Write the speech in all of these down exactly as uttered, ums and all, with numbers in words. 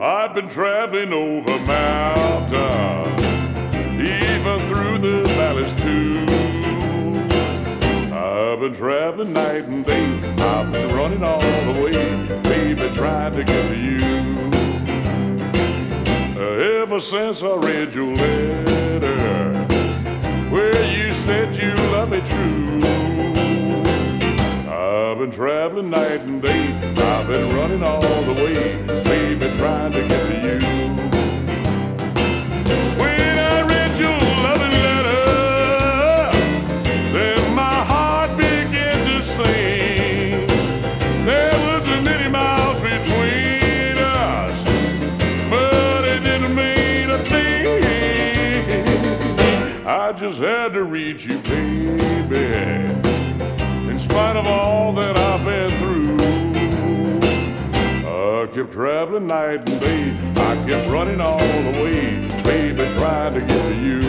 I've been traveling over mountains, even through the valleys too. I've been traveling night and day, I've been running all the way, baby, trying to get to you. Ever since I read your letter, where you said you love me true, I've been traveling night and day, I've been running all the way, baby, trying to get to you. When I read your loving letter, then my heart began to sing. There wasn't many miles between us, but it didn't mean a thing. I just had to reach you, baby, in spite of all that I've been through. I kept traveling night and day, I kept running all the way, baby, trying to get to you.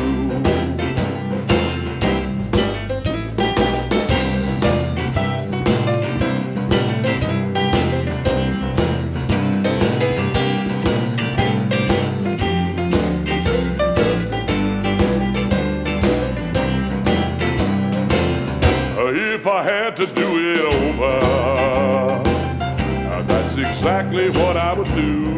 If I had to do it over, that's exactly what I would do.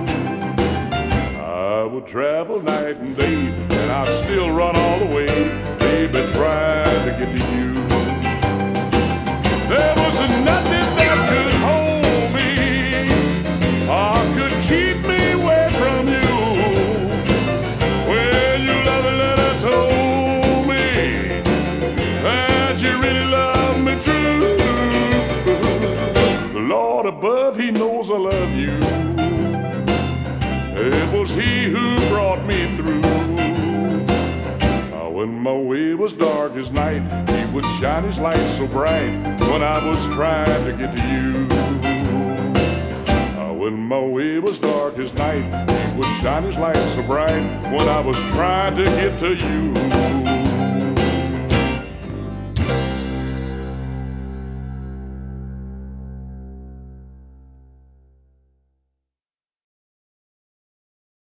I would travel night and day, and I'd still run all the way, baby, trying to get to you. There was nothing that could hold me or could keep me away from you. When your loving letter told me that you really love me true, the Lord above, He knows I love you. It was He who brought me through. Uh, when my way was dark as night, He would shine His light so bright when I was trying to get to you. Uh, when my way was dark as night, He would shine His light so bright when I was trying to get to you.